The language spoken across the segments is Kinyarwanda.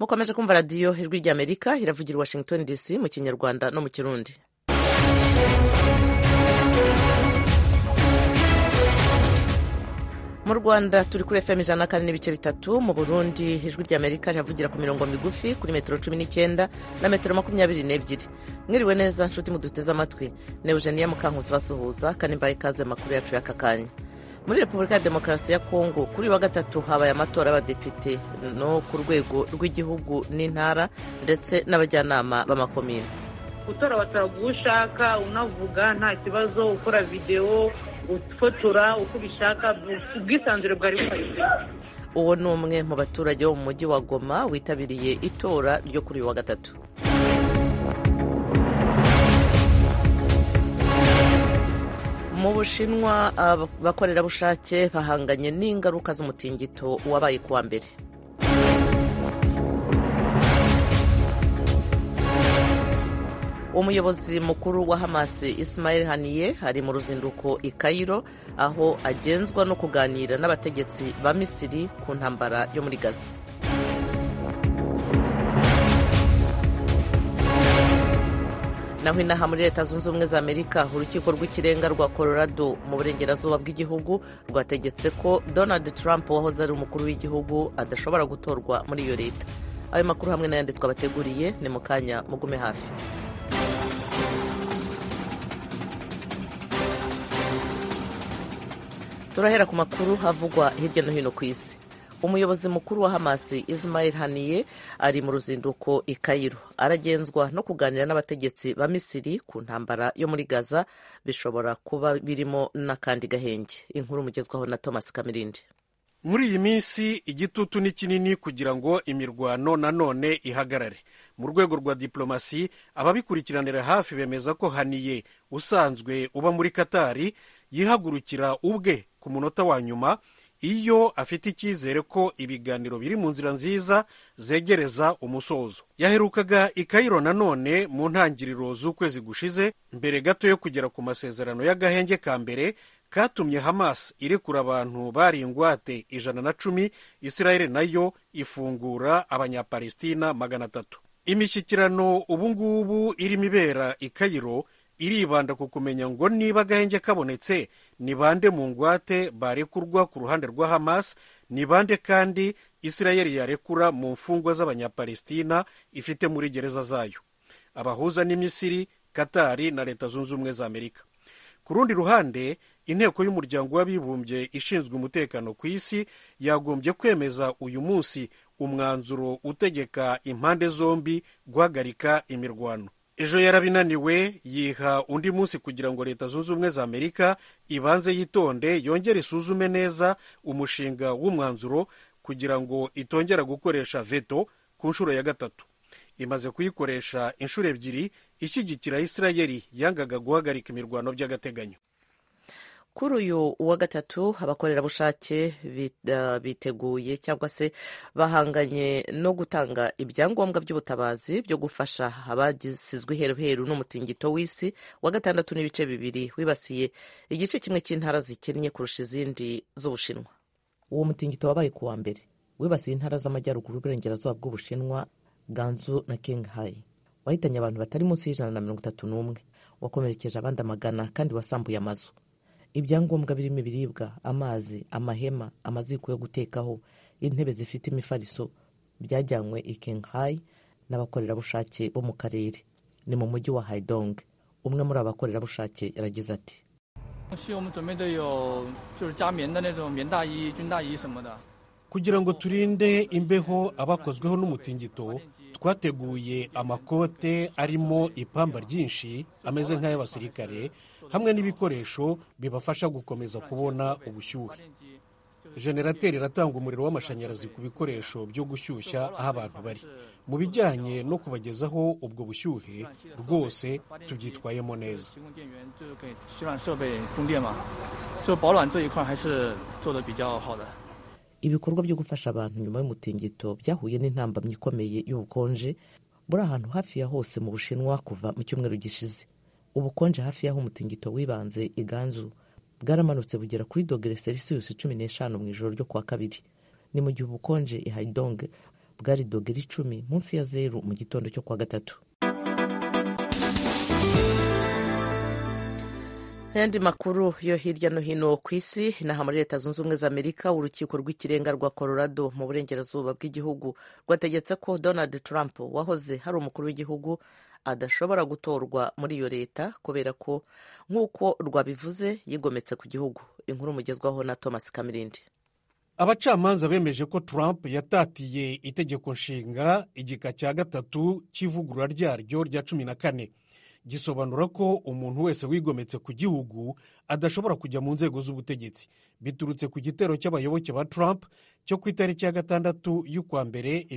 mukomeje kumva radiyo ijwi ry'Amerika iravugira Washington DC mu kinyarwanda no mu kirundi. Mu Rwanda turi kuri FM 104.3, mu Burundi ijwi ry'Amerika riravugira ku mirongo migufi kuri metero 19 na metero 22. Mwiriwe neza nshuti muduteze amatwi, ne Eugenia Mukankusi basuhuza kandi mbaye ikaze makuru yacu y'akakanya. Muri Repubulika ya Demokarasi ya Kongo kuri wa gatatu habaye amatora y'abadepite no ku rwego rw'igihugu n'intara ndetse n'abajyanama b'amakomine. Gutora bataragushaka unavuga nta kibazo, ukora video ufotora uko bishaka, ubwisanzure bwari buhari. Uwo ni umwe mu baturage bo mu mujyi wa Goma witabiriye itora ryo kuri wa gatatu. Mu Bushinwa abakorerabushake bahanganye n'ingaruka z'umutingito wabaye kuwa mbere. Umuyobozi mukuru wa Hamas Ismail Haniyeh ari mu ruzinduko i Cairo aho agenzwa no kuganira n'abategetsi ba Misiri ku ntambara yo muri Gaza. Naho inaha muri Leta Zunze Ubumwe za Amerika urukiko rw'ikirenga rwa Colorado mu burengerazuba bw'igihugu rwategetse ko Donald Trump wahoze ari umukuru w'igihugu adashobora gutorwa muri iyo leta. Ayo makuru hamwe n'ayandi twabateguriye ni mu kanya, mugume hafi. Turahera ku makuru havugwa hirya no hino ku isi. Umuyobozi mukuru wa Hamas Ismail Haniyeh ari mu ruzinduko i Cairo, aragenzwa no kuganira n'abategetsi ba Misiri ku ntambara yo muri Gaza, bishobora kuba birimo n'akandi gahenge. Inkuru mugezwaho na Thomas Kamirindi. Muri iyi minsi igitutu ni kinini kugira ngo imirwano nanone ihagarare. Mu rwego rwa diplomasi, ababikurikiranira hafi bemeza ko Haniyeh usanzwe uba muri Katari yihagurukira ubwe ku munota wa nyuma iyo afite icyizere ko ibiganiro biri mu nzira nziza zegereza umusozo. Yaherukaga i Cairo nanone mu ntangiriro z'ukwezi gushize, mbere gato yo kugera ku masezerano y'agahenge ka mbere katumye Hamas irekura abantu bari ingwate 110, Israel nayo ifungura abanyapalestina 300. Imishyikirano ubungubu irimo ibera i Cairo iribanda ku kumenya ngo niba agahenge kabonetse ni bande mu ngwate barekurwa ku ruhande rwa Hamas, ni bande kandi Israel yarekura mu mfungwa z'abanyapalestina ifite muri gereza zayo. Abahuza ni Misiri, Katari na Leta Zunze Ubumwe za Amerika. Ku rundi ruhande, inteko y'umuryango w'abibumbye ishinzwe umutekano ku isi yagombye kwemeza uyu munsi umwanzuro utegeka impande zombi guhagarika imirwano. Ejo yarabinaniwe yiha undi munsi kugira ngo Leta Zunze Ubumwe za Amerika ibanze yitonde yongere isuzume neza umushinga w'umwanzuro kugira ngo itongera gukoresha veto ku nshuro ya gatatu. Imaze kuyikoresha inshuro ebyiri ishyigikira Israeli yangaga guhagarika imirwano by'agateganyo. Kuri uyu wa gatatu abakorerabushake biteguye cyangwa se bahanganye no gutanga ibyangombwa by'ubutabazi byo gufasha abagisizwe iheruheru n'umutingito w'isi wa 6.2 wibasiye igice kimwe cy'intara zikennye kurusha izindi z'Ubushinwa. Uwo mutingito wabaye kuwa mbere wibasiye intara z'amajyaruguru y'uburengerazuba bw'Ubushinwa, Gansu na Qinghai. Wahitanye abantu batari munsi y'131, wakomerekeje abandi 100 kandi wasambuye amazu. Ibyangombwa birimo ibiribwa, amazi, amahema, amaziko yo gutekaho, intebe zifite imifariso byajyanywe i Qinghai n'abakorerabushake bo mu karere. Ni mu mujyi wa Haidong. Umwe muri abakorerabushake yaragize ati: kugira ngo turinde imbeho abakozweho n'umutingito, twateguye amakote arimo ipamba ryinshi ameze nk'ay'abasirikare hamwe n'ibikoresho bibafasha gukomeza kubona ubushyuhe. Generateri iratanga umuriro w'amashanyarazi ku bikoresho byo gushyushya aho abantu bari. Mu bijyanye no kubagezaho ubwo bushyuhe rwose tubyitwayemo neza. Ibikorwa byo gufasha abantu nyuma y'umutingito byahuye n'intambamyi ikomeye y'ubukonje buri ahantu hafi ya hose mu Bushinwa kuva mu cyumweru gishize. Ubukonje hafi y'aho umutingito wibanze i Gansu bwaramanutse bugera kuri dogere Celsius 15 mu ijoro ryo kuwa kabiri. Ni mu gihe ubukonje i Haidong bwari dogere 10 munsi ya 0 mu gitondo cyo kwa gatatu. Ayandi makuru yo hirya no hino ku isi, inaha muri Leta Zunze Ubumwe za Amerika, urukiko rw'ikirenga rwa Colorado mu burengerazuba bw'igihugu rwategetse ko Donald Trump wahoze hari umukuru w'igihugu adashobora gutorwa muri iyo leta kubera ko nk'uko rwabivuze yigometse ku gihugu. Inkuru mugezwaho na Thomas Kamirindi. Abacamanza bemeje ko Trump yatatiye itegeko nshinga igika cya 3 cy'ivugurura ryaryo rya 14 gisobanura ko umuntu wese wigometse ku gihugu adashobora kujya mu nzego z'ubutegetsi, biturutse ku gitero cy'abayoboke ba Trump cyo ku itariki ya 6 y'ukwa mbere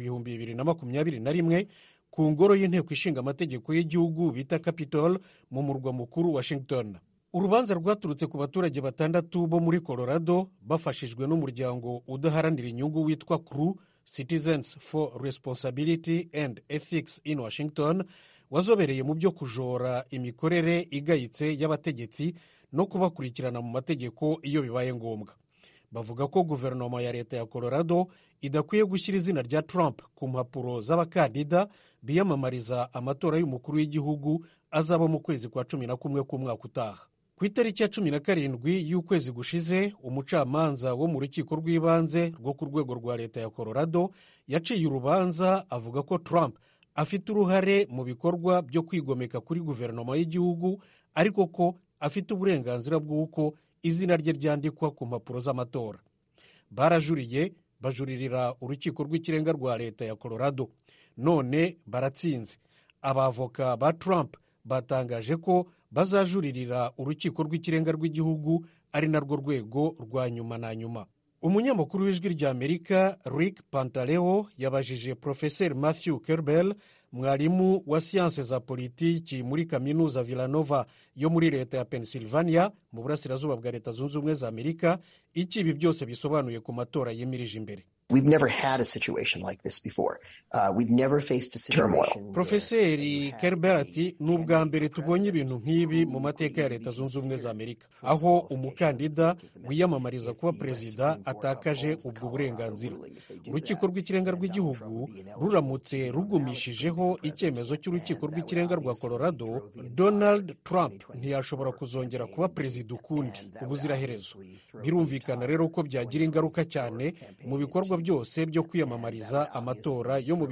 2021 ku ngoro y'inteko ishinga amategeko y'igihugu bita Capitol mu murwa mukuru Washington. Urubanza rwaturutse ku baturage 6 bo muri Colorado bafashijwe n'umuryango udaharanira inyungu witwa CREW, Citizens for Responsibility and Ethics in Washington, wazobereye mu byo kujora imikorere igayitse y'abategetsi no kubakurikirana mu mategeko iyo bibaye ngombwa. Bavuga ko guverinoma ya leta ya Colorado idakwiye gushyira izina rya Trump ku mpapuro z'abakandida biyamamariza amatora y'umukuru w'igihugu azaba mu kwezi kwa 11 k'umwaka utaha. Ku itariki ya 17 y'ukwezi gushize, umucamanza wo mu rukiko rw'ibanze rwo ku rwego rwa leta ya Colorado yaciye urubanza avuga ko Trump afite uruhare mu bikorwa byo kwigomeka kuri guverinoma y'igihugu, ariko ko afite uburenganzira bw'uko izina rye ryandikwa ku mpapuro z'amatora. Barajuriye, bajuririra urukiko rw'ikirenga rwa leta ya Colorado, none baratsinze. Abavoka ba Trump batangaje ko bazajuririra urukiko rw'ikirenga rw'igihugu, ari narwo rwego rwa nyuma na nyuma. Umunyamakuru w'ijwi ry'Amerika Rick Pantaleo yabajije Professor Matthew Kerbel, mwarimu wa siyanse za politiki muri kaminuza Villanova yo muri leta ya Pennsylvania mu burasirazuba bwa Leta Zunze Ubumwe za Amerika, iki ibi byose bisobanuye ku matora yemirije imbere. We've never had a situation like this before. We've never faced a situation. Profeseri Kerbel ati, n'ubwa mbere tubonye ibintu nk'ibi mu mateka ya Leta Zunze Ubumwe za Amerika, aho umukandida wiyamamariza kuba perezida atakaje ubwo burenganzira. Urukiko rw'ikirenga rw'igihugu ruramutse rugumishijeho icyemezo cy'urukiko rw'ikirenga rwa Colorado, Donald Trump ntiyashobora kuzongera kuba perezida ukundi ubuziraherezo. Birumvikana rero ko byagira ingaruka cyane mu bikorwa byose byo kwiyamamariza amatora yo mu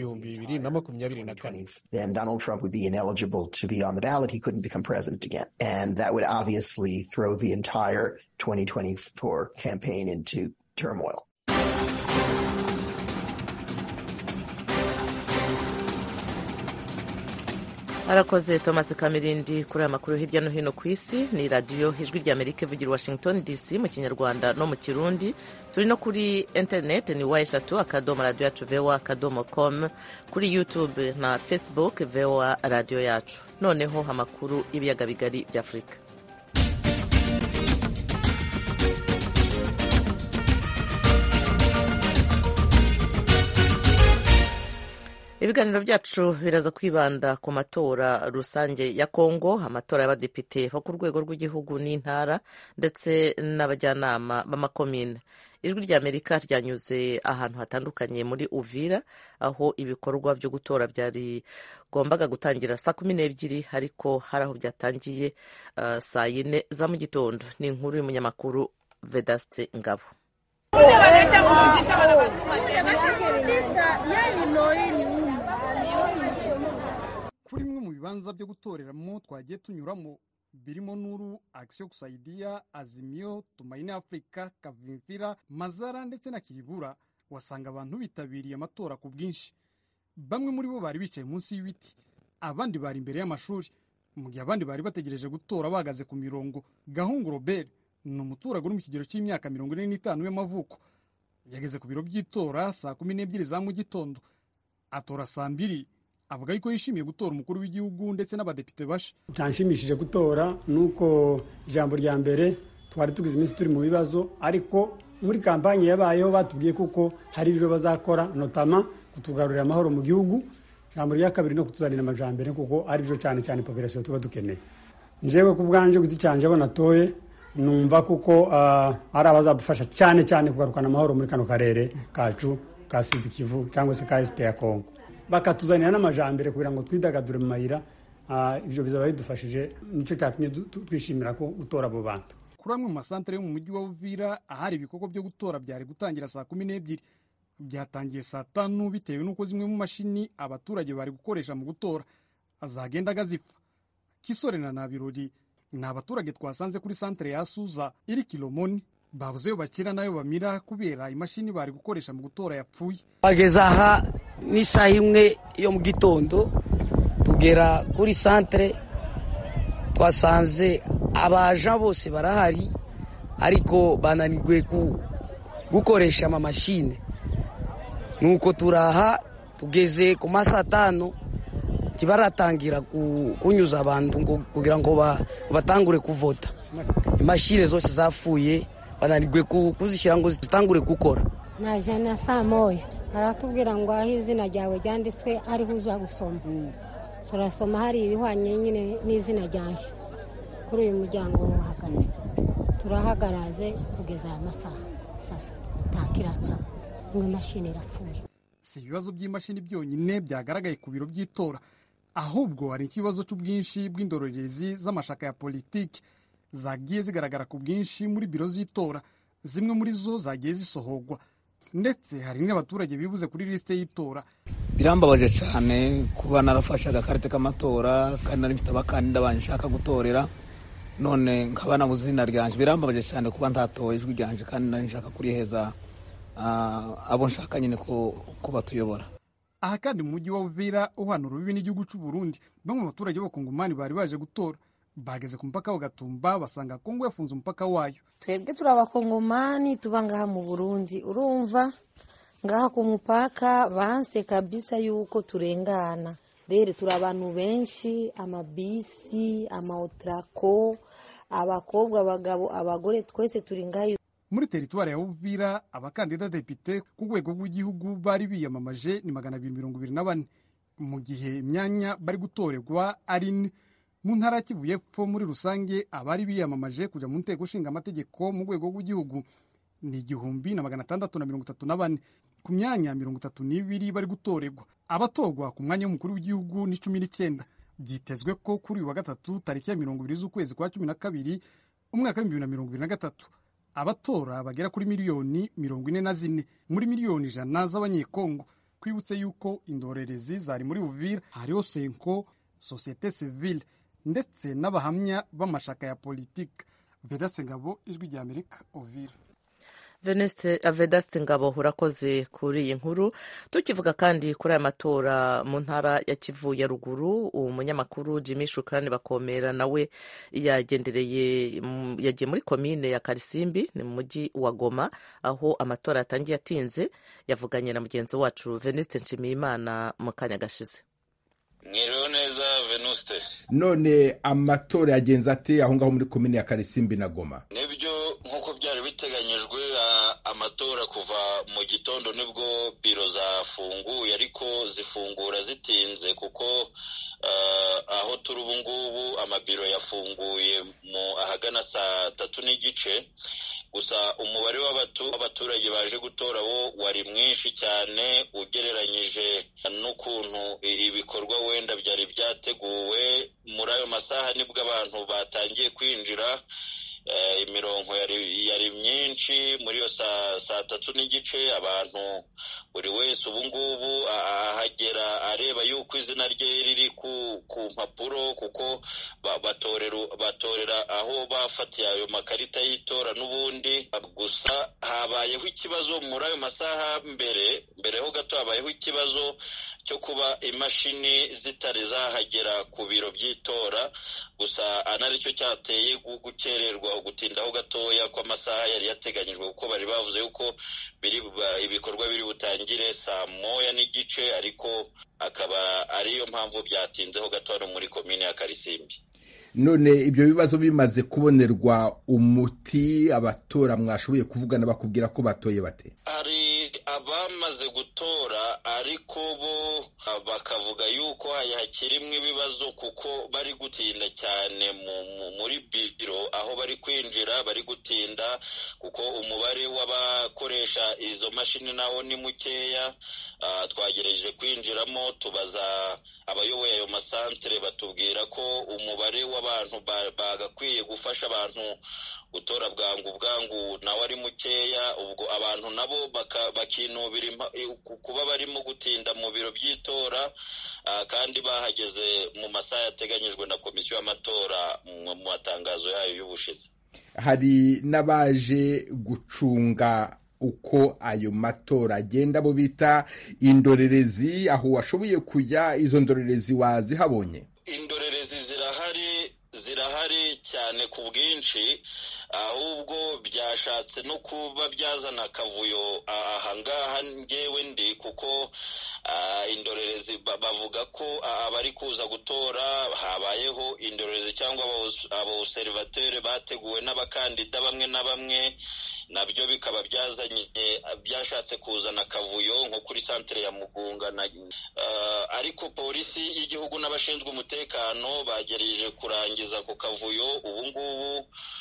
2024. Then Donald Trump would be ineligible to be on the ballot. He couldn't become president again. And that would obviously throw the entire 2024 campaign into turmoil. Arakoze Thomas Kamirindi kuri aya makuru hirya no hino ku isi. Ni radiyo ijwi ry'Amerika ivugira Washington DC mu kinyarwanda no mu kirundi. Turi no kuri internet ni wa3 radio yacu voa.com, kuri YouTube na Facebook voa radio yacu. Noneho amakuru ibiyaga bigari bya Afrika. Ibiganiro byacu biraza kwibanda ku matora rusange ya Kongo, amatora y'abadepite bo ku rwego rw'igihugu n'intara ndetse n'abajyanama b'amakomine. Ijwi ry'Amerika ryanyuze ahantu hatandukanye muri Uvira, aho ibikorwa byo gutora byari gombaga gutangira saa 12, ariko hari aho byatangiye saa 4 za mu gitondo. Ni inkuru y'umunyamakuru Vedaste Ngabo. Kuri mwe mu bibanza byo gutoreramo twagiye tunyuramo birimo Nuru, Action Kusaidia, Azimio, Tumaini Afrika, Kavimvira, Mazara ndetse na Kiribura, wasanga abantu bitabiriye amatora ku bwinshi. Bamwe muri bo bari bicaye munsi y'ibiti, abandi bari imbere y'amashuri, mu gihe abandi bari bategereje gutora bahagaze ku mirongo. Gahungu Robert ni umuturage uri mu kigero cy'imyaka 45 y'amavuko. Yageze ku biro by'itora saa 12 za mu gitondo, atora saa 2. Avuga yuko yishimiye gutora umukuru w'igihugu ndetse n'abadepite basha. Tanshimishije gutora nuko ijambo rya mbere twari tugize iminsi turi mu bibazo, ariko muri kampanye yabayeho batubwiye kuko hari ibyo bazakora, notama kutugarurira amahoro mu gihugu. Ijambo rya kabiri no kutuzanira amajambere kuko ari byo cyane cyane population tuba dukeneye. Njewe ku bwanje giti cyanje abonatoye numva kuko ari abazadufasha cyane cyane kugarukana amahoro muri kano karere kacu ka Sud Kivu cyangwa se ka Est ya Kongo, bakatuzanira n'amajambere kugira ngo twidagadure mu mayira. Ibyo bizaba bidufashije, nicyo cyatumye twishimira ko gutora abo bantu. Kuri amwe mu masantere yo mu mujyi wa Uvira ahari ibikorwa byo gutora byari gutangira saa 12, byatangiye saa 5 bitewe n'uko zimwe mu mashini abaturage bari gukoresha mu gutora azagenda gazipfa. Kisore na Nabirori ni abaturage twasanze kuri santere ya Suza iri Kilomoni, babuze yo bakira nayo bamira kubera imashini bari gukoresha mu gutora yapfuye. Bageza aha ni saa 1 yo mu gitondo, tugera kuri santere twasanze abaja bose barahari ariko bananirwe gukoresha amamashine. Nuko turaha tugeze ku masaa 5 kibaratangira kunyuza abantu ngo kugira ngo batangure kuvota. Imashine zose zafuye, bananirwe kuzishyira ngo zitangure gukora. Naje na saa 1 baratubwira ngo aho izina ryawe ryanditswe ariho uza gusoma. Turasoma hari ibihwanye nyine n'izina ryanje kuri uyu muryango wo hagati. Turahagaraze kugeza amasaha sasa takiraca ngo imashini irapfuye. Si ibibazo by'imashini byonyine byagaragaye ku biro by'itora, ahubwo hari ikibazo cy'ubwinshi bw'indorerezi z'amashaka ya politiki zagiye zigaragara ku bwinshi muri biro z'itora. Zimwe muri zo zagiye zisohorwa, ndetse hari n'abaturage bibuze kuri liste y'itora. Birambabaje cyane kuba narafashe agakarite k'amatora kandi nari mfite abakandida banshaka gutorera, none nkaba nabuze izina ryanje. Birambabaje cyane kuba ntatoye ijwi ryanje kandi nari nshaka kuriheza abo nshaka nyine ko batuyobora. Aha kandi mu mujyi wa Uvira uhanura urubibi n'igihugu cy'u Burundi, bamwe mu baturage b'Abakongomani bari baje gutora bageze ku mupaka wa Gatumba basanga Kongo yafunze umupaka wayo. Twebwe turi Abakongomani tuba ngaha mu Burundi, urumva ngaha ku mupaka banse kabisa yuko turengana. Rero turi abantu benshi, amabisi, amaotrako, abakobwa, abagabo, abagore, twese turi ngaha. Muri teritwari ya Uvira abakandida depite ku rwego rw'igihugu bari biyamamaje ni 224, mu gihe imyanya bari gutorerwa ari mu ntara Kivu y'Epfo. Muri rusange abari biyamamaje kuja mu nteko nshinga amategeko mu rwego rw'igihugu ni 1634. Ku myanya 32 bari gutorerwa. Abatorwa ku mwanya w'umukuru w'igihugu ni 19. Byitezwe ko kuri uyu wa gatatu tariki ya 20 z'ukwezi kwa 12 umwaka wa 2023 abatora bagera kuri miliyoni 44 muri miliyoni 100 z'abanyekongo. Kwibutse yuko indorerezi zari muri Uvira hariho Senko, Societe Civile ndetse n'abahamya b'amashaka ya politiki. Vedaste Ngabo, Ijwi rya Amerika, Uvira. Vedaste Ngabo, urakoze kuri iyi nkuru. Tukivuga kandi kuri aya matora mu ntara ya Kivu ya ruguru, umunyamakuru Jimmy Shukrani Bakomera nawe yagiye muri komine ya Karisimbi ni mu mujyi wa Goma aho amatora yatangiye atinze. Yavuganye na mugenzi wacu Venuste Nshimiyimana mu kanya gashize. Mwiriwe neza Venuste. None amatora yagenze ate aho ngaho muri komine ya Karisimbi na Goma? Nibyo nkuko byari biteganyijwe, amatora kuva mu gitondo nibwo biro zafunguye, ariko zifungura zitinze kuko aho turi ubu ngubu amabiro yafunguye mu ahagana saa 3:15. Gusa umubare w'abaturage baje gutora wo wari mwinshi cyane ugereranyije n'ukuntu ibikorwa wenda byari byateguwe. Muri ayo masaha nibwo abantu batangiye kwinjira, imirongo yari myinshi. Muri yo saa 3:15 abantu buri wese ubu ngubu ahagera areba yuko izina rye riri ku mpapuro, kuko batorera aho bafatiye ayo makarita y'itora n'ubundi. Gusa habayeho ikibazo muri ayo masaha mbere ho gato, habayeho ikibazo cyo kuba imashini zitari zahagera ku biro by'itora. Gusa anaricyo cyateye gukererwa gutindaho gatoya kw'amasaha yari yateganyijwe, kuko bari bavuze yuko ibikorwa biri butangire saa 1:15, ariko akaba ariyo mpamvu byatinzeho gato hano muri komine ya Karisimbi. None ibyo bibazo bimaze kubonerwa umuti, abatora mwashoboye kuvugana bakubwira ko batoye bate? Hari bamaze gutora ariko bo bakavuga yuko hakirimwo ibibazo kuko bari gutinda cyane muri biro aho bari kwinjira, bari gutinda kuko umubare w'abakoresha izo mashini nawo ni mukeya. Twagerageje kwinjiramo tubaza abayoboye ayo masantere, batubwira ko umubare w'abantu bagakwiye gufasha abantu gutora bwangu nawe ari mukeya. Ubwo abantu nabo bakinubira kuba barimo gutinda mu biro by'itora kandi bahageze mu masaha yateganyijwe na komisiyo y'amatora mu matangazo yayo y'ubushize. Hari n'abaje gucunga uko ayo matora agenda, bo bita indorerezi. Aho washoboye kujya, izo ndorerezi wazihabonye? Indorerezi zirahari cyane ku bwinshi, ahubwo byashatse no kuba byazana akavuyo ahangaha ngewe ndi, kuko indorerezi bavuga ko abari kuza gutora habayeho indorerezi cyangwa aboserivateri bateguwe n'abakandida bamwe na bamwe, nabyo bikaba byashatse kuzana akavuyo nko kuri santere ya Mugunga ariko polisi y'igihugu n'abashinzwe umutekano bagerageje kurangiza ako kavuyo. Ubu ngubu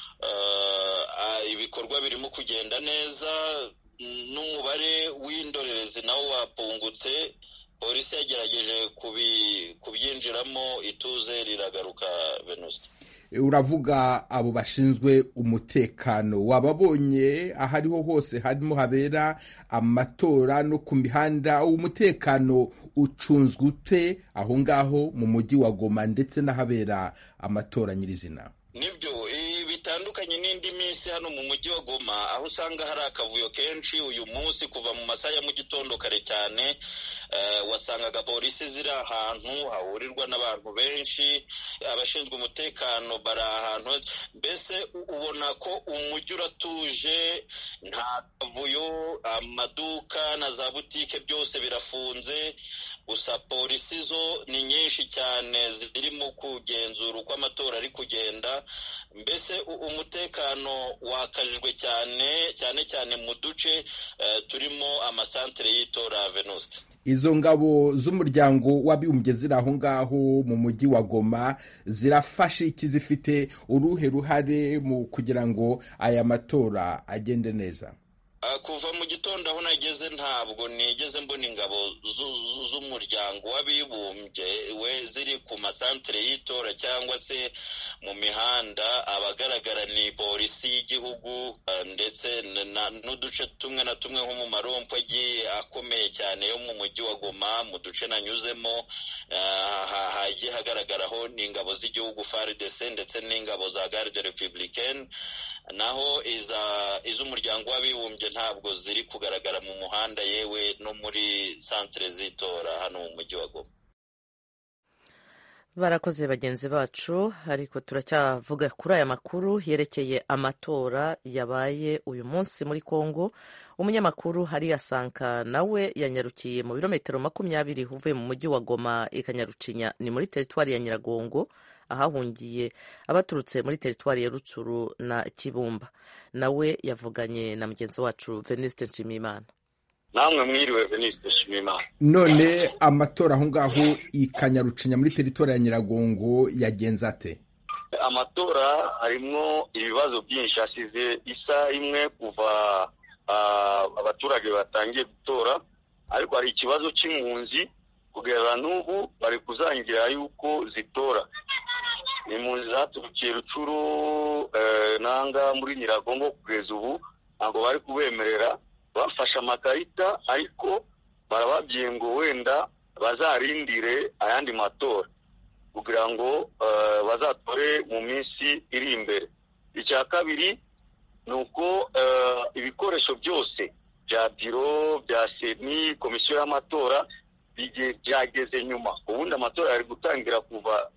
ibikorwa birimo kugenda neza, n'umubare w'indorerezi nawo wapungutse. Polisi yagerageje kubyinjiramo, ituze riragaruka. Venuste, uravuga abo bashinzwe umutekano, wababonye aho ariho hose harimo habera amatora no ku mihanda? Umutekano ucunzwe ute aho ngaho mu mujyi wa Goma ndetse n'ahabera amatora nyirizina? Nibyo bitandukanye n'indi minsi hano mu mujyi wa Goma, aho usanga hari akavuyo kenshi. Uyu munsi kuva mu masaha ya mu gitondo kare cyane wasangaga polisi ziri ahantu hahurirwa n'abantu benshi, abashinzwe umutekano bari ahantu, mbese ubona ko umujyi uratuje, nta kavuyo, amaduka na za butike byose birafunze. Gusa polisi zo ni nyinshi cyane zirimo kugenzura uko amatora ari kugenda. Mbese umutekano wakajijwe cyane mu duce turimo amasantere y'itora. Venuste, izo ngabo z'umuryango w'abibumbye ziri aho ngaho mu mujyi wa Goma zirafashe iki? Zifite uruhe ruhare mu kugira ngo aya matora agende neza? Kuva mu gitondo aho nageze ntabwo nigeze mbona ingabo z'umuryango w'abibumbye ziri ku masantere y'itora cyangwa se mu mihanda. Abagaragara ni polisi y'igihugu ndetse n'uduce tumwe na tumwe nko mu marompo agiye akomeye cyane yo mu mujyi wa Goma. Mu duce nanyuzemo hagiye hagaragaraho n'ingabo z'igihugu FARDC ndetse n'ingabo za Garde Républicaine, naho iz'umuryango w'abibumbye ntabwo ziri kugaragara mu muhanda, yewe no muri santere z'itora hano mu mujyi wa Goma. Barakoze bagenzi bacu, ariko turacyavuga kuri aya makuru yerekeye amatora yabaye uyu munsi muri Kongo. Umunyamakuru Hariya Sanka nawe yanyarukiye mu birometero 20 uvuye mu mujyi wa Goma ikanyarucinya, ni muri teritwari ya Nyiragongo, ahahungiye abaturutse muri teritwari ya Rutsuru na Kibumba. Nawe yavuganye na mugenzi wacu Venuste Nshimiyimana. Namwe mwiriwe Venuste Nshimiyimana. None amatora aho ngaho ikanyarucinya muri teritwari ya Nyiragongo yagenze ate? Amatora harimo ibibazo byinshi. Hasize isa imwe kuva abaturage batangiye gutora, ariko hari ikibazo cy'impunzi. Kugera n'ubu bari kuzangira yuko zitora. Impunzi zaturukiye Rutsuru nanga muri Nyiragongo kugeza ubu ntabwo bari kubemerera. Bafashe amakarita ariko barababwiye ngo wenda bazarindire ayandi matora kugira ngo bazatore mu minsi iri imbere. Icya kabiri ni uko ibikoresho byose bya biro bya seni komisiyo y'amatora byageze nyuma. Ubundi amatora yari gutangira kuva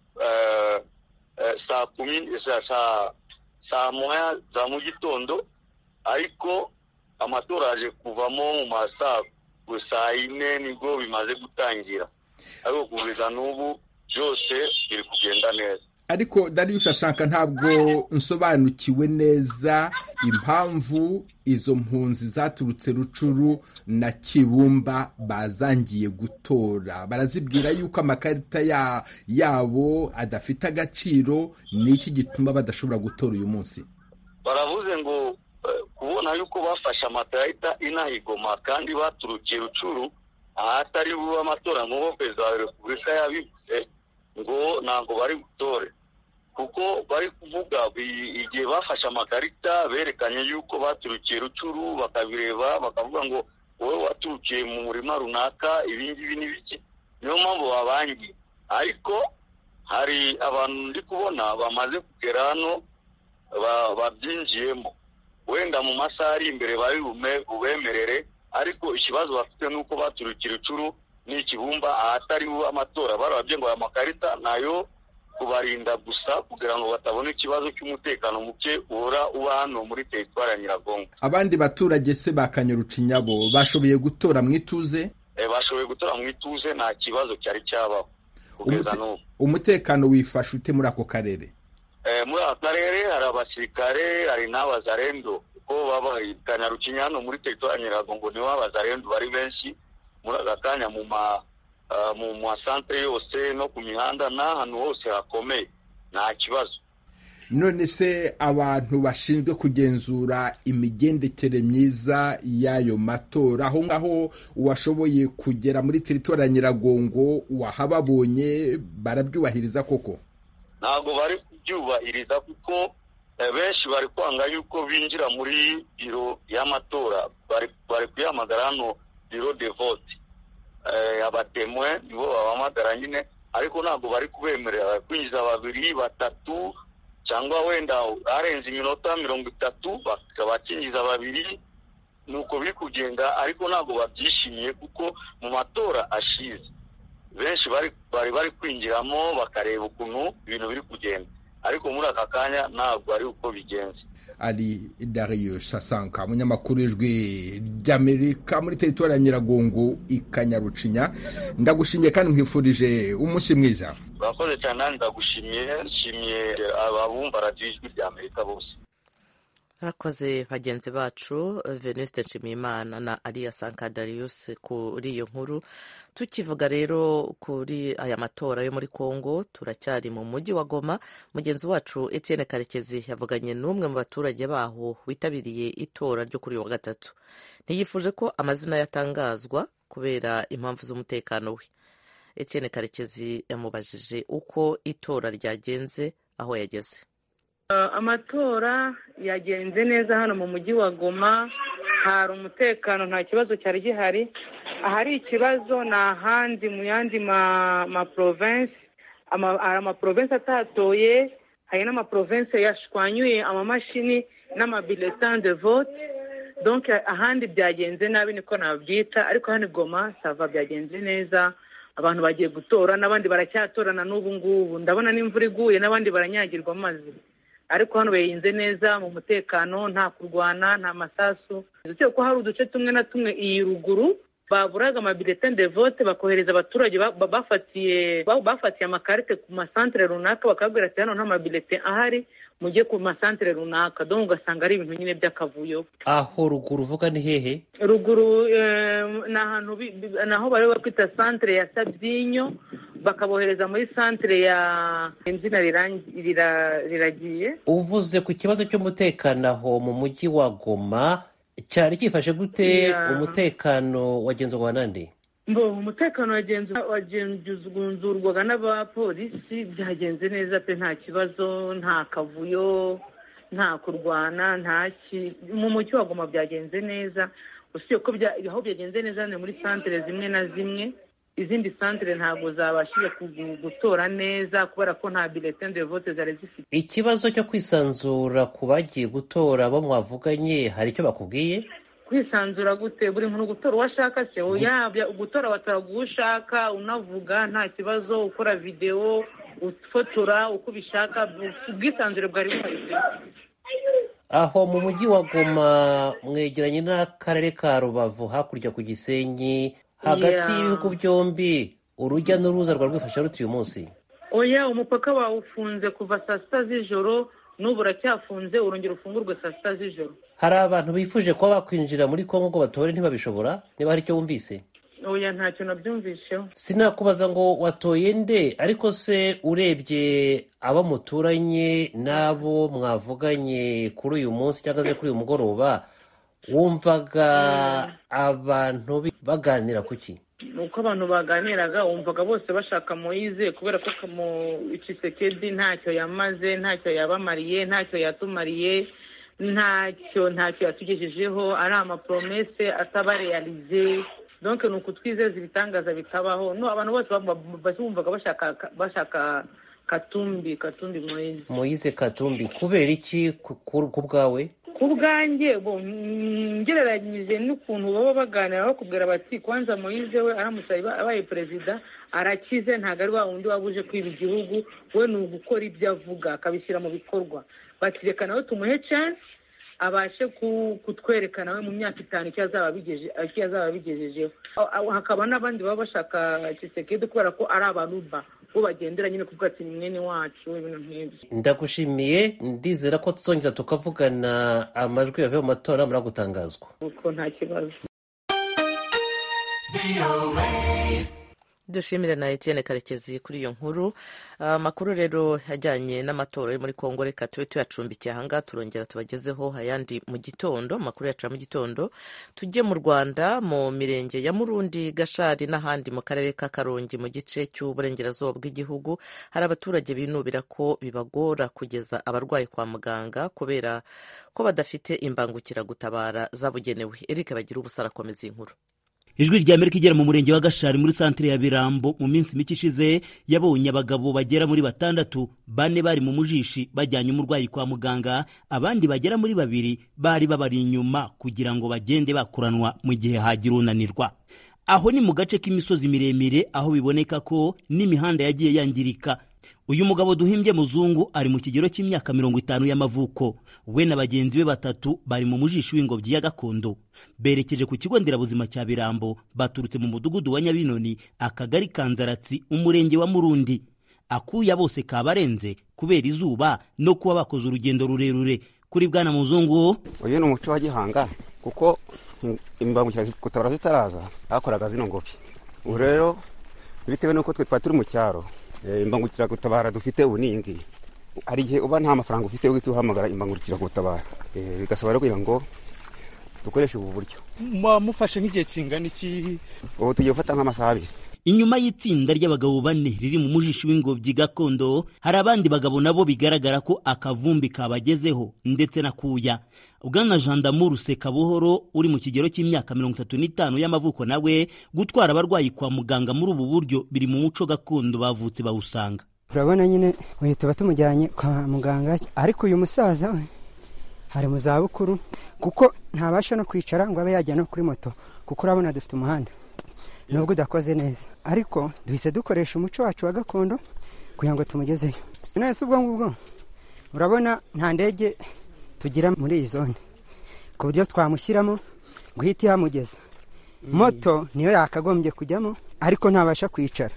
saa moya za mu gitondo, ariko amatora aje kuvamo mu masaa 4 nibwo bimaze gutangira, ariko kugeza n'ubu byose biri kugenda neza. ariko Darius ashaka ntabwo nsobanukiwe neza impamvu izo mpunzi zaturutse Rucuru na Kibumba bazangiye gutora. Barazibwira yuko amakarita yabo adafite agaciro. Ni iki gituma badashobora gutora uyu munsi? Baravuze ngo kubona yuko bafashe amakarita inahigoma kandi baturukiye Rucuru ahatari buba amatora ngo perezida wa Repubulika yabivuze ngo ntabwo bari gutore, kuko bari kuvuga igihe bafashe amakarita berekanye yuko baturukiye Rucuru, bakabireba bakavuga ngo wowe waturukiye mu murima runaka ibingibi n'ibiki, niyo mpamvu babangiye. Ariko hari abantu ndi kubona bamaze kugera hano babyinjiyemo, wenda mu masaha ari imbere bari bubemerere, ariko ikibazo bafite nuko baturukiye Rucuru n'Ikibumba ahatari amatora. Barabye ngo aya makarita nayo kubarinda gusa kugira ngo batabona ikibazo cy'umutekano muke uhora uba hano muri teritwari ya Nyiragongo. Abandi baturage se ba Kanyarucinyabo bashoboye gutora mu ituze? Bashoboye gutora mu ituze, nta kibazo cyari cyabaho kugeza n'ubu. Umutekano wifashe ute muri ako karere? Muri ako karere hari abasirikare, hari n'abazarendo, kuko baba Kanyarucinya hano muri teritwari ya Nyiragongo niho abazarendo bari benshi. Muri aka kanya mu masantere yose no ku mihanda n'ahantu hose hakomeye nta kibazo. None se abantu bashinzwe kugenzura imigendekere myiza y'ayo matora, aho ngaho washoboye kugera muri teritwari ya Nyiragongo, wahababonye barabyubahiriza koko? Ntabwo bari kubyubahiriza kuko benshi bari kwanga yuko binjira muri biro y'amatora. Bari kuyahamagara hano biro de vote, abatemwe nibo babahamagara nyine, ariko ntabwo bari kubemerera kwinjiza 2 3 cyangwa wenda arenze iminota 30 bakabakinjiza 2, nuko biri kugenda. Ariko ntabwo babyishimiye kuko mu matora ashize benshi bari kwinjiramo bakareba ukuntu ibintu biri kugenda, ariko muri aka kanya ntabwo ari uko bigenze. Ali Darius Sasanka, umunyamakuru w'Ijwi ry'Amerika muri teritwari ya Nyiragongo i Kanyarucinya, ndagushimiye kandi nkwifurije umunsi mwiza. Urakoze cyane, ndagushimiye, nshimiye abumva radiyo Ijwi ry'Amerika bose. Murakoze bagenzi bacu Venuste Nshimiyimana na Aliya Sanka Darius kuri iyo nkuru. Tukivuga rero kuri aya matora yo muri Kongo, turacyari mu mujyi wa Goma. Mugenzi wacu Etienne Karekezi yavuganye n'umwe mu baturage baho witabiriye itora ryo kuri wa gatatu. Ntiyifuje ko amazina yatangazwa kubera impamvu z'umutekano we. Etienne Karekezi yamubajije uko itora ryagenze aho yageze. Amatora yagenze neza hano mu mujyi wa Goma, hari umutekano, nta kibazo cyari gihari. Ahari ikibazo ni ahandi mu yandi ma province, ama province atatoye, hari n'ama province yashwanyuye amamashini n'amabulletin de vote, donc ahandi byagenze nabi niko nabyita, ariko hano Goma sava byagenze neza. Abantu bagiye gutora, n'abandi baracyatorana n'ubu ngubu, ndabona n'imvura iguye n'abandi baranyagirwa amazi, ariko hano bayinze neza mu mutekano, nta kurwana, nta masasu. Ndetse ko hari uduce tumwe na tumwe iyi ruguru baburaga amabulletin de vote, bakohereza abaturage bafatiye amakarite ku masantere runaka, bakabwira ati hano nta mabulletin ahari, mujye ku masantere runaka. Donc ugasanga ari ibintu nyine by'akavuyo. Aho ruguru uvuga ni hehe? Ruguru naho bari bakwita santere ya Sabyinyo, bakabohereza muri santere ya Imzina riragiye. Uvuze ku kibazo cy'umutekano aho mu mujyi wa Goma, cyari kifashe gute? Umutekano wagenzurwa nande? Umutekano wagenzurwaga n'abapolisi, byagenze neza pe, nta kibazo, nta kavuyo, nta kurwana, mu mujyi wa Goma byagenze neza. Usibye ko aho byagenze neza ni muri santere zimwe na zimwe, izindi santere ntabwo zabashije gutora neza kubera ko nta bulletin de vote zari zifite. Ikibazo cyo kwisanzura ku bagiye gutora bo mwavuganye, hari icyo bakubwiye? Kwisanzura gute? Buri muntu gutora uwo ashaka se, gutora watora uwo ushaka, unavuga nta kibazo, ukora video, ufotora uko ubishaka, ubwisanzure bwari buhari. Aho mu mujyi wa Goma mwegeranye n'akarere ka Rubavu hakurya ku Gisenyi, hagati y'ibihugu byombi urujya n'uruza rwa rwifasha ruti uyu munsi? oya umupaka bawufunze kuva saa sita z'ijoro n'ubu uracyafunze, urongera ufungurwe saa sita z'ijoro. hari abantu bifuje kuba bakwinjira muri Kongo ngo batore ntibabishobora, niba hari icyo wumvise? oya ntacyo nabyumvisheho. sinakubaza ngo watoye nde, ariko se urebye abo muturanye n'abo mwavuganye kuri uyu munsi cyangwa se kuri uyu mugoroba, wumvaga abantu baganira kuki? uko abantu baganiraga wumvaga bose bashaka Moise, kubera ko Tshisekedi ntacyo yamaze, ntacyo yabamariye, ntacyo yatumariye, ntacyo yatugejejeho, ari amapromese atabarealize. Donc ni ukutwizeza ibitangaza bitabaho. No, abantu bose bumvaga bashaka Katumbi Moise Katumbi. kubera iki ku bwawe? ku bwanjye ngereranyije n'ukuntu baba baganira bakubwira bati kwanza Moise we aramutse abaye perezida arakize, ntabwo ari wa wundi wabuje kwiba igihugu, we ni ugukora ibyo avuga akabishyira mu bikorwa. Bati reka nawe tumuhe chance abashe kutwereka nawe mu myaka 5 icyo azaba abigejejeho. Hakaba n'abandi baba bashaka Tshisekedi kubera ko ari abanuba bo bagendera nyine kuvuga ati ni mwene wacu, ibintu nk'ibyo. Ndagushimiye, ndizera ko tuzongera tukavugana amajwi yavuye mu matora muri gutangazwa. Uko nta kibazo. dushimire na Etienne Karekezi kuri iyo nkuru. Amakuru rero yajyanye n'amatora yo muri Kongo reka tube tuyacumbikiye ahangaha, turongera tubagezeho ayandi mu gitondo. Amakuru yacu mu gitondo tujye mu Rwanda, mu mirenge ya Murundi, Gashari n'ahandi mu karere ka Karongi mu gice cy'uburengerazuba bw'igihugu hari abaturage binubira ko bibagora kugeza abarwayi kwa muganga kubera ko badafite imbangukiragutabara zabugenewe. Eric Bagira ubusara akomeza inkuru. Ijwi rya Amerika igera mu murenge wa Gashari muri santere ya Birambo mu minsi mike ishize yabonye abagabo bagera muri 6, 4 bari mu mujishi bajyanye umurwayi kwa muganga, abandi bagera muri 2 bari babari inyuma kugira ngo bagende bakuranwa mu gihe hagira unanirwa. Aho ni mu gace k'imisozi miremire aho biboneka ko n'imihanda yagiye yangirika. Uyu mugabo Duhimbye Muzungu ari mu kigero cy'imyaka 50 y'amavuko. We na bagenzi be 3 bari mu mujishi w'ingobyi ya gakondo. Berekeje ku kigo nderabuzima cya Birambo, baturutse mu mudugudu wa Nyabinoni, akagari Kanzaratsi, umurenge wa Murundi. Akuya bose kabarenze kubera izuba no kuba bakoze urugendo rurerure. Kuri Bwana Muzungu, uyu ni umuco wa gihanga kuko imbangukiragutabara zitaraza bakoraga zino ngobyi. Ubu rero bitewe nuko twe twaturi mu cyaro, imbangukiragutabara dufite ubuningi, hari igihe uba nta mafaranga ufite yo guhamagara imbangukiragutabara, bigasaba rero kugira ngo dukoreshe ubu buryo. Mufashe nk'igihe kingana iki? Ubu tugiye gufata nk'amasaha 2. Inyuma y'itsinda ry'abagabo 4 riri mu mujishi w'ingobyi gakondo hari abandi bagabo nabo bigaragara ko akavumbi kabagezeho ndetse na kuya. Bwana Gendarme Sekabuhoro uri mu kigero cy'imyaka 35 y'amavuko nawe gutwara abarwayi kwa muganga muri ubu buryo biri mu muco gakondo bavutse bawusanga. Urabona nyine uhita batumujyanye kwa muganga, ariko uyu musaza we hari mu zabukuru kuko ntabasha no kwicara ngo abe yajya no kuri moto kuko urabona dufite umuhanda nubwo udakoze neza, ariko duhise dukoresha umuco wacu wa gakondo kugira ngo tumugezeyo. Nese ubwo ngubwo urabona nta ndege tugira muri iyi zone ku buryo twamushyiramo guhita yamugeza. Moto niyo yakagombye kujyamo ariko ntabasha kwicara.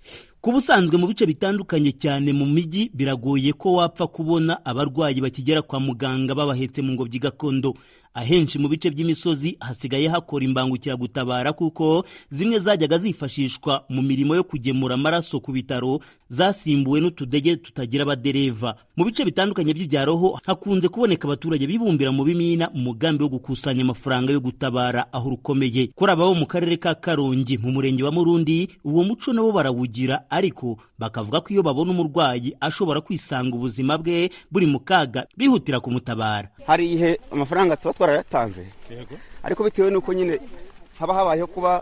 Ku busanzwe mu bice bitandukanye cyane mu miji biragoye ko wapfa kubona abarwayi bakigera kwa muganga babahetse mu ngobyi gakondo. Ahenshi mu bice by'imisozi hasigaye hakora imbangukiragutabara kuko zimwe zajyaga zifashishwa mu mirimo yo kugemura amaraso ku bitaro zasimbuwe n'utudege tutagira abadereva. Mu bice bitandukanye by'ibyaroho hakunze kuboneka abaturage bibumbira mu bimina mu mugambi wo gukusanya amafaranga yo gutabara aho rukomeye. Kuri abo mu karere ka Karongi mu murenge wa Murundi uwo muco nabo barawugira, ariko bakavuga ko iyo babona umurwayi ashobora kwisanga ubuzima bwe buri mu kaga bihutira kumutabara. Hari ihe amafaranga twarayatanze, ariko bitewe nuko nyine haba habayeho kuba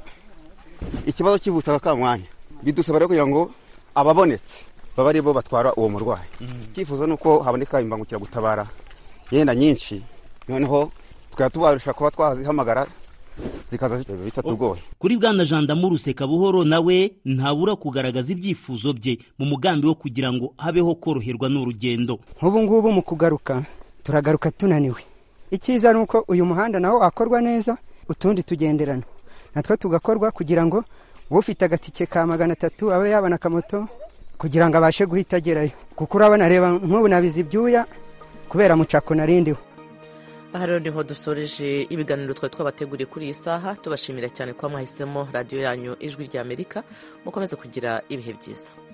ikibazo kivutsa akamwanya, bidusaba rero kugira ngo ababonetse baba ari bo batwara uwo murwayi. Cyifuzo nuko haboneka imbangukiragutabara yenda nyinshi, noneho tukatubarusha kuba twazihamagara zikaza bitatugoye. Kuri Bwana Gendarme Sekabuhoro nawe ntabura kugaragaza ibyifuzo bye mu mugambi wo kugira ngo habeho koroherwa n'urugendo. Ubu ngubu mu kugaruka turagaruka tunaniwe. Icyiza nuko uyu muhanda nawo akorwa neza, utundi tugenderana natwe tugakorwa kugira ngo ufite agatike ka 300 abe yabana kamoto, kugira ngo abashe guhita agerayo, kuko urabona reba nk'ubu nabize ibyuya kubera mucako narindiwe. aha rero niho dusoreje ibiganiro twari twabateguriye kuri iyi saha, tubashimira cyane ko mwahisemo radiyo yanyu Ijwi ry'Amerika. Mukomeze kugira ibihe byiza.